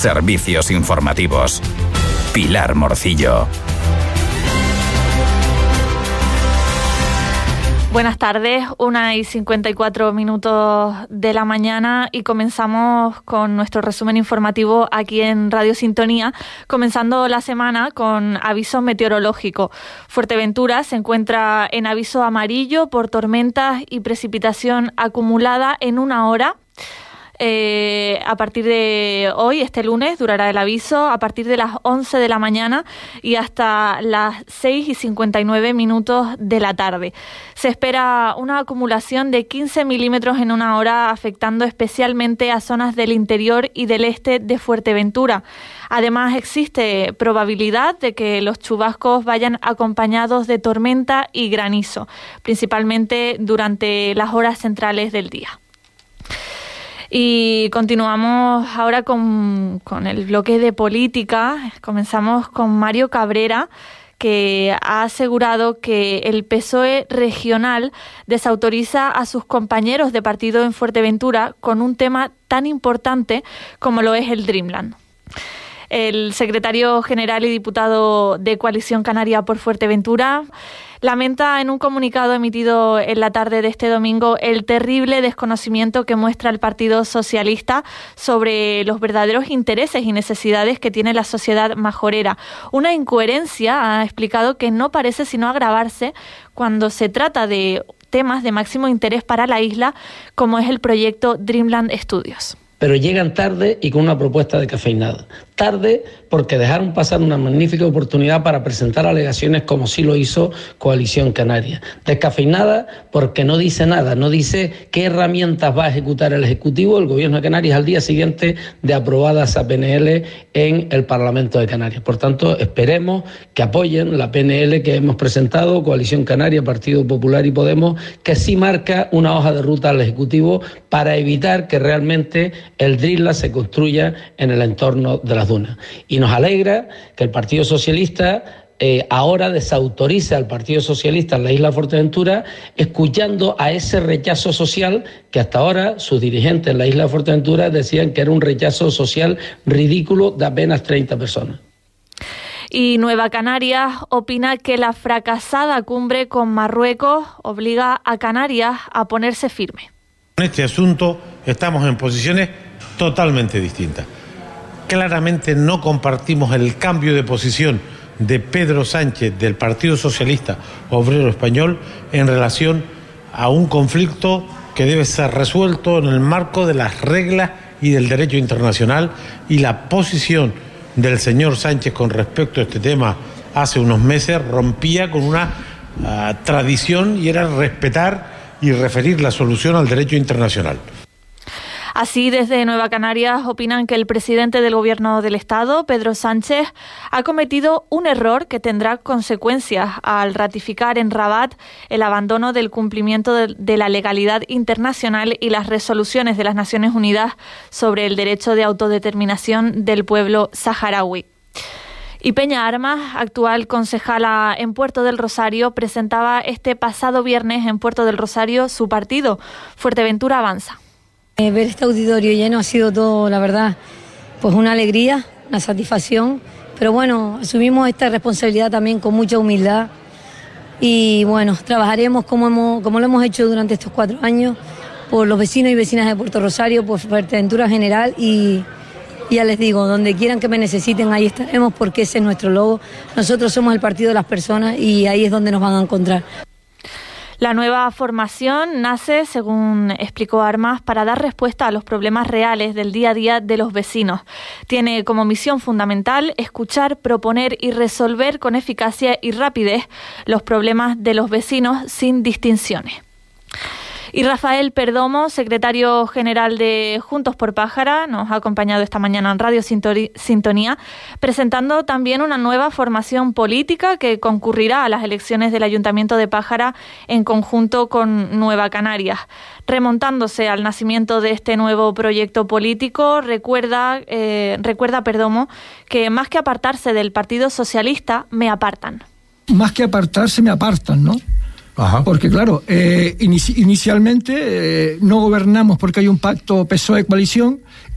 Servicios informativos. Pilar Morcillo. Buenas tardes, 1:54 de la mañana y comenzamos con nuestro resumen informativo aquí en Radio Sintonía, comenzando la semana con aviso meteorológico. Fuerteventura se encuentra en aviso amarillo por tormentas y precipitación acumulada en una hora. A partir de hoy, este lunes, durará el aviso a partir de las 11 de la mañana y hasta las 6:59 de la tarde. Se espera una acumulación de 15 milímetros en una hora, afectando especialmente a zonas del interior y del este de Fuerteventura. Además, existe probabilidad de que los chubascos vayan acompañados de tormenta y granizo, principalmente durante las horas centrales del día. Y continuamos ahora con el bloque de política. Comenzamos con Mario Cabrera, que ha asegurado que el PSOE regional desautoriza a sus compañeros de partido en Fuerteventura con un tema tan importante como lo es el Dreamland. El secretario general y diputado de Coalición Canaria por Fuerteventura lamenta en un comunicado emitido en la tarde de este domingo el terrible desconocimiento que muestra el Partido Socialista sobre los verdaderos intereses y necesidades que tiene la sociedad majorera. Una incoherencia, ha explicado, que no parece sino agravarse cuando se trata de temas de máximo interés para la isla, como es el proyecto Dreamland Studios. Pero llegan tarde y con una propuesta descafeinada. Tarde porque dejaron pasar una magnífica oportunidad para presentar alegaciones como sí lo hizo Coalición Canaria. Descafeinada porque no dice nada, no dice qué herramientas va a ejecutar el Ejecutivo, el Gobierno de Canarias, al día siguiente de aprobada esa PNL en el Parlamento de Canarias. Por tanto, esperemos que apoyen la PNL que hemos presentado, Coalición Canaria, Partido Popular y Podemos, que sí marca una hoja de ruta al Ejecutivo para evitar que realmente el Dreamland se construya en el entorno de las dunas. Y nos alegra que el Partido Socialista ahora desautorice al Partido Socialista en la isla de Fuerteventura, escuchando a ese rechazo social que hasta ahora sus dirigentes en la isla de Fuerteventura decían que era un rechazo social ridículo de apenas 30 personas. Y Nueva Canarias opina que la fracasada cumbre con Marruecos obliga a Canarias a ponerse firme. En este asunto estamos en posiciones totalmente distintas. Claramente no compartimos el cambio de posición de Pedro Sánchez del Partido Socialista Obrero Español en relación a un conflicto que debe ser resuelto en el marco de las reglas y del derecho internacional, y la posición del señor Sánchez con respecto a este tema hace unos meses rompía con una tradición, y era respetar y referir la solución al derecho internacional. Así, desde Nueva Canarias opinan que el presidente del Gobierno del Estado, Pedro Sánchez, ha cometido un error que tendrá consecuencias al ratificar en Rabat el abandono del cumplimiento de la legalidad internacional y las resoluciones de las Naciones Unidas sobre el derecho de autodeterminación del pueblo saharaui. Y Peña Armas, actual concejala en Puerto del Rosario, presentaba este pasado viernes en Puerto del Rosario su partido, Fuerteventura Avanza. Ver este auditorio lleno ha sido todo, la verdad, pues una alegría, una satisfacción, pero bueno, asumimos esta responsabilidad también con mucha humildad y bueno, trabajaremos como lo hemos hecho durante estos 4 años por los vecinos y vecinas de Puerto Rosario, por Fuerteventura en general, y ya les digo, donde quieran que me necesiten, ahí estaremos, porque ese es nuestro logo. Nosotros somos el partido de las personas y ahí es donde nos van a encontrar. La nueva formación nace, según explicó Armas, para dar respuesta a los problemas reales del día a día de los vecinos. Tiene como misión fundamental escuchar, proponer y resolver con eficacia y rapidez los problemas de los vecinos sin distinciones. Y Rafael Perdomo, secretario general de Juntos por Pájara, nos ha acompañado esta mañana en Radio Sintonía, presentando también una nueva formación política que concurrirá a las elecciones del Ayuntamiento de Pájara en conjunto con Nueva Canarias. Remontándose al nacimiento de este nuevo proyecto político, recuerda Perdomo que más que apartarse del Partido Socialista, me apartan. Más que apartarse, me apartan, ¿no? Ajá. Porque claro, inicialmente no gobernamos porque hay un pacto PSOE-coalición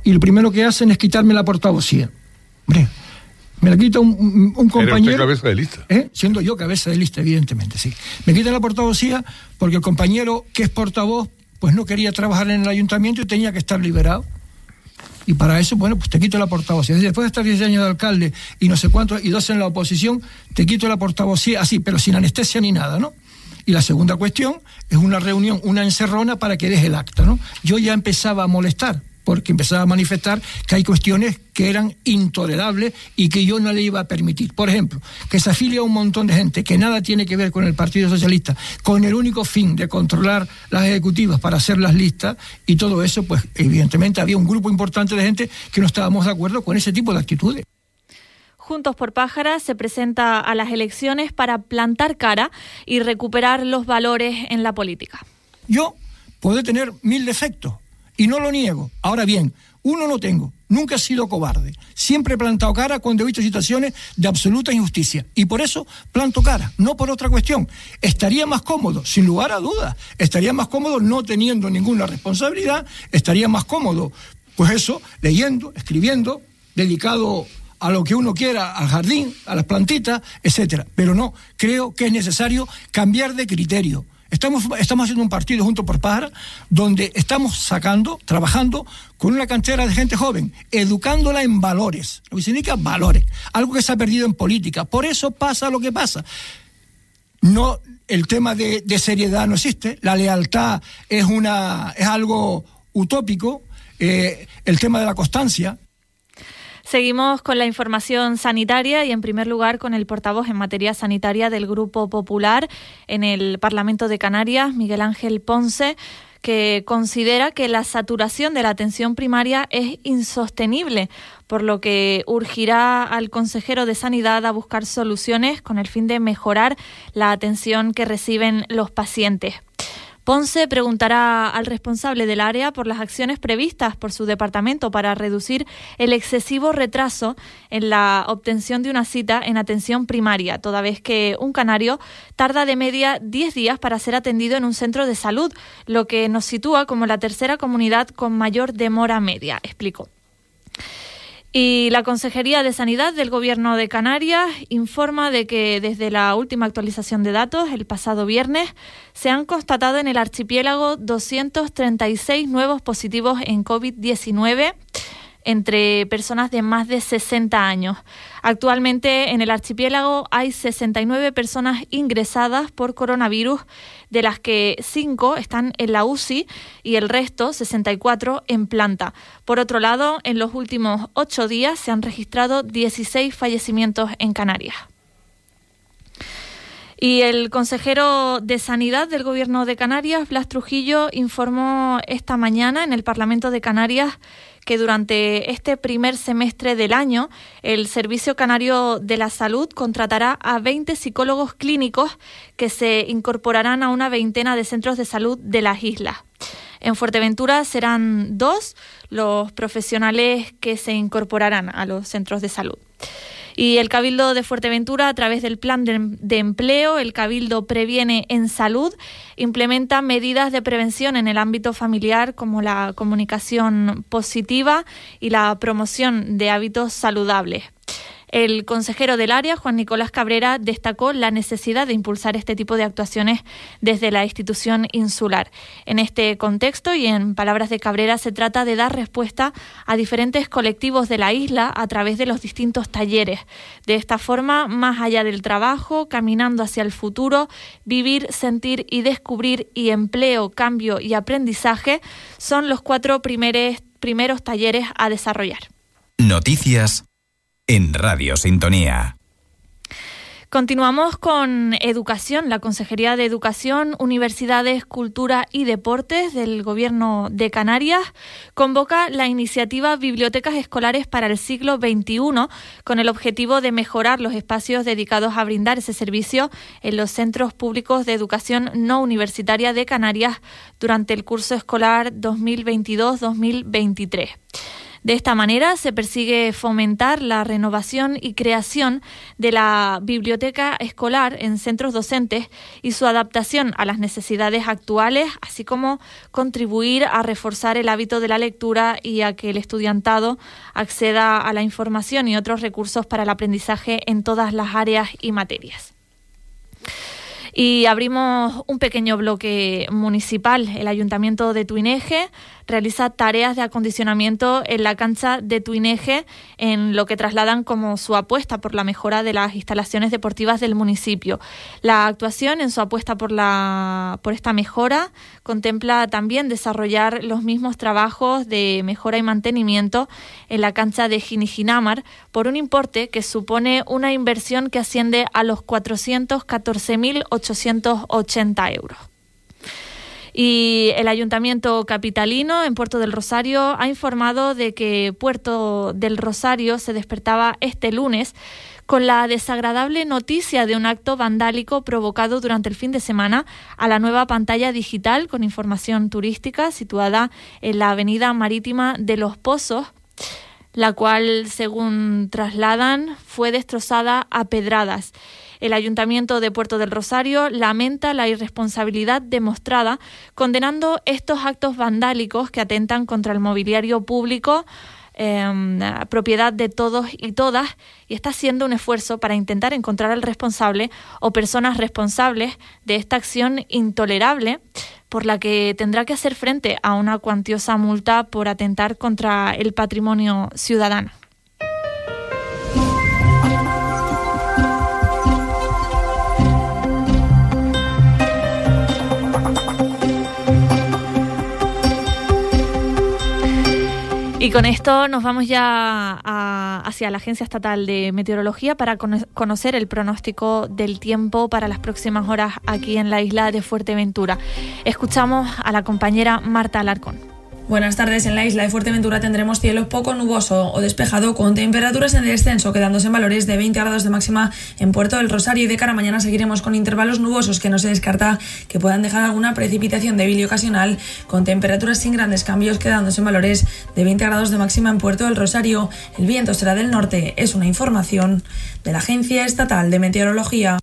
y lo primero que hacen es quitarme la portavocía. Hombre, me la quita un compañero. ¿Era usted cabeza de lista? Siendo yo cabeza de lista, evidentemente, sí. Me quitan la portavocía porque el compañero que es portavoz pues no quería trabajar en el ayuntamiento y tenía que estar liberado. Y para eso, bueno, pues te quito la portavocía. Después de estar 10 años de alcalde y no sé cuántos, y 12 en la oposición, te quito la portavocía así, pero sin anestesia ni nada, ¿no? Y la segunda cuestión es una reunión, una encerrona para que deje el acta, ¿no? Yo ya empezaba a molestar, porque empezaba a manifestar que hay cuestiones que eran intolerables y que yo no le iba a permitir. Por ejemplo, que se afilie a un montón de gente que nada tiene que ver con el Partido Socialista, con el único fin de controlar las ejecutivas para hacer las listas, y todo eso, pues evidentemente había un grupo importante de gente que no estábamos de acuerdo con ese tipo de actitudes. Juntos por Pájara se presenta a las elecciones para plantar cara y recuperar los valores en la política. Yo puedo tener 1000 defectos, y no lo niego. Ahora bien, uno no tengo. Nunca he sido cobarde. Siempre he plantado cara cuando he visto situaciones de absoluta injusticia. Y por eso planto cara, no por otra cuestión. Estaría más cómodo, sin lugar a dudas. Estaría más cómodo no teniendo ninguna responsabilidad. Estaría más cómodo, pues eso, leyendo, escribiendo, dedicado a lo que uno quiera, al jardín, a las plantitas, etcétera. Pero no, creo que es necesario cambiar de criterio. Estamos haciendo un partido Juntos por Pájara donde estamos trabajando con una cantera de gente joven, educándola en valores, lo que significa valores, algo que se ha perdido en política. Por eso pasa lo que pasa. No, el tema de seriedad no existe, la lealtad es algo utópico, el tema de la constancia. Seguimos con la información sanitaria y en primer lugar con el portavoz en materia sanitaria del Grupo Popular en el Parlamento de Canarias, Miguel Ángel Ponce, que considera que la saturación de la atención primaria es insostenible, por lo que urgirá al consejero de Sanidad a buscar soluciones con el fin de mejorar la atención que reciben los pacientes. Ponce preguntará al responsable del área por las acciones previstas por su departamento para reducir el excesivo retraso en la obtención de una cita en atención primaria, toda vez que un canario tarda de media 10 días para ser atendido en un centro de salud, lo que nos sitúa como la tercera comunidad con mayor demora media, explicó. Y la Consejería de Sanidad del Gobierno de Canarias informa de que desde la última actualización de datos, el pasado viernes, se han constatado en el archipiélago 236 nuevos positivos en COVID-19 entre personas de más de 60 años. Actualmente en el archipiélago hay 69 personas ingresadas por coronavirus, de las que 5 están en la UCI y el resto, 64, en planta. Por otro lado, en los últimos 8 días se han registrado 16 fallecimientos en Canarias. Y el consejero de Sanidad del Gobierno de Canarias, Blas Trujillo, informó esta mañana en el Parlamento de Canarias que durante este primer semestre del año el Servicio Canario de la Salud contratará a 20 psicólogos clínicos que se incorporarán a una veintena de centros de salud de las islas. En Fuerteventura serán 2 los profesionales que se incorporarán a los centros de salud. Y el Cabildo de Fuerteventura, a través del Plan de Empleo, el Cabildo Previene en Salud, implementa medidas de prevención en el ámbito familiar como la comunicación positiva y la promoción de hábitos saludables. El consejero del área, Juan Nicolás Cabrera, destacó la necesidad de impulsar este tipo de actuaciones desde la institución insular. En este contexto, y en palabras de Cabrera, se trata de dar respuesta a diferentes colectivos de la isla a través de los distintos talleres. De esta forma, más allá del trabajo, caminando hacia el futuro, vivir, sentir y descubrir, y empleo, cambio y aprendizaje son los 4 primeros talleres a desarrollar. Noticias en Radio Sintonía. Continuamos con educación. La Consejería de Educación, Universidades, Cultura y Deportes del Gobierno de Canarias convoca la iniciativa Bibliotecas Escolares para el siglo XXI con el objetivo de mejorar los espacios dedicados a brindar ese servicio en los centros públicos de educación no universitaria de Canarias durante el curso escolar 2022-2023. De esta manera se persigue fomentar la renovación y creación de la biblioteca escolar en centros docentes y su adaptación a las necesidades actuales, así como contribuir a reforzar el hábito de la lectura y a que el estudiantado acceda a la información y otros recursos para el aprendizaje en todas las áreas y materias. Y abrimos un pequeño bloque municipal. El Ayuntamiento de Tuineje realiza tareas de acondicionamiento en la cancha de Tuineje, en lo que trasladan como su apuesta por la mejora de las instalaciones deportivas del municipio. La actuación en su apuesta por esta mejora contempla también desarrollar los mismos trabajos de mejora y mantenimiento en la cancha de Jinijinamar por un importe que supone una inversión que asciende a los 414.880 euros. Y el Ayuntamiento capitalino en Puerto del Rosario ha informado de que Puerto del Rosario se despertaba este lunes con la desagradable noticia de un acto vandálico provocado durante el fin de semana a la nueva pantalla digital con información turística situada en la avenida marítima de Los Pozos, la cual, según trasladan, fue destrozada a pedradas. El Ayuntamiento de Puerto del Rosario lamenta la irresponsabilidad demostrada, condenando estos actos vandálicos que atentan contra el mobiliario público, propiedad de todos y todas, y está haciendo un esfuerzo para intentar encontrar al responsable o personas responsables de esta acción intolerable, por la que tendrá que hacer frente a una cuantiosa multa por atentar contra el patrimonio ciudadano. Y con esto nos vamos ya hacia la Agencia Estatal de Meteorología para conocer el pronóstico del tiempo para las próximas horas aquí en la isla de Fuerteventura. Escuchamos a la compañera Marta Alarcón. Buenas tardes. En la isla de Fuerteventura tendremos cielo poco nuboso o despejado con temperaturas en descenso, quedándose en valores de 20 grados de máxima en Puerto del Rosario, y de cara a mañana seguiremos con intervalos nubosos que no se descarta que puedan dejar alguna precipitación débil y ocasional, con temperaturas sin grandes cambios, quedándose en valores de 20 grados de máxima en Puerto del Rosario. El viento será del norte. Es una información de la Agencia Estatal de Meteorología.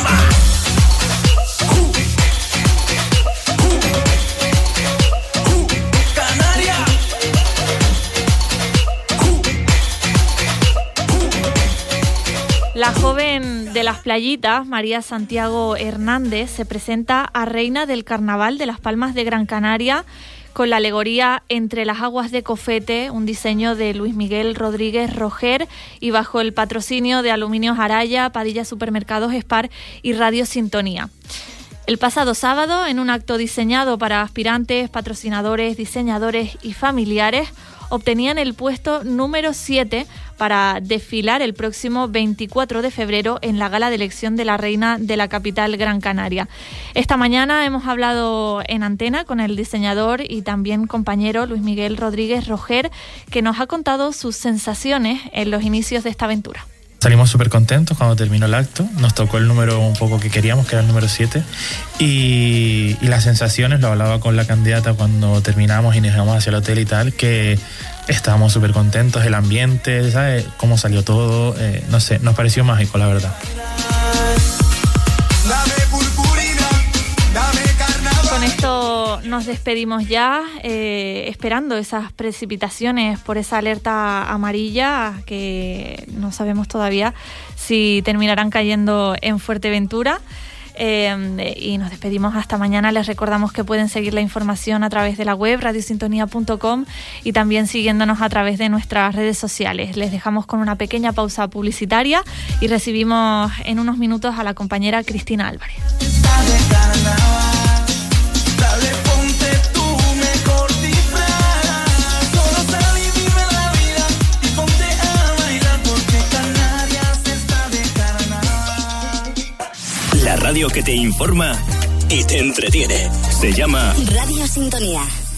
La joven de las playitas, María Santiago Hernández, se presenta a reina del Carnaval de las Palmas de Gran Canaria con la alegoría Entre las aguas de Cofete, un diseño de Luis Miguel Rodríguez Roger, y bajo el patrocinio de Aluminios Araya, Padilla Supermercados Spar y Radio Sintonía. El pasado sábado, en un acto diseñado para aspirantes, patrocinadores, diseñadores y familiares, obtenían el puesto número 7 para desfilar el próximo 24 de febrero en la gala de elección de la reina de la capital Gran Canaria. Esta mañana hemos hablado en antena con el diseñador y también compañero Luis Miguel Rodríguez Roger, que nos ha contado sus sensaciones en los inicios de esta aventura. Salimos súper contentos cuando terminó el acto, nos tocó el número un poco que queríamos, que era el número 7, y las sensaciones, lo hablaba con la candidata cuando terminamos y nos íbamos hacia el hotel y tal, que estábamos súper contentos, el ambiente, ¿sabes? Cómo salió todo, no sé, nos pareció mágico, la verdad. Con esto nos despedimos ya, esperando esas precipitaciones por esa alerta amarilla, que no sabemos todavía si terminarán cayendo en Fuerteventura. Y nos despedimos hasta mañana. Les recordamos que pueden seguir la información a través de la web radiosintonía.com y también siguiéndonos a través de nuestras redes sociales. Les dejamos con una pequeña pausa publicitaria y recibimos en unos minutos a la compañera Cristina Álvarez. La radio que te informa y te entretiene. Se llama Radio Sintonía.